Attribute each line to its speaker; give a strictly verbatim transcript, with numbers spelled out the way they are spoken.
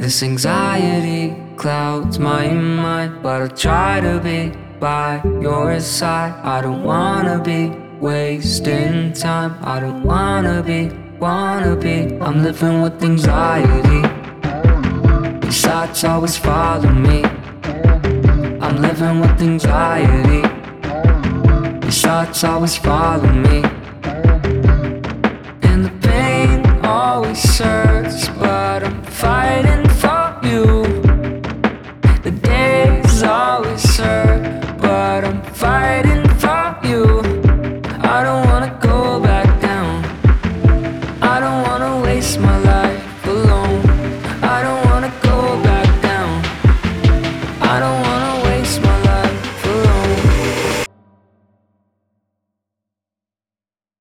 Speaker 1: This anxiety clouds my mind, but I try to be by your side. I don't wanna be wasting time. I don't wanna be, wanna be. I'm living with anxiety. These thoughts always follow me. I'm living with anxiety. These thoughts always follow me.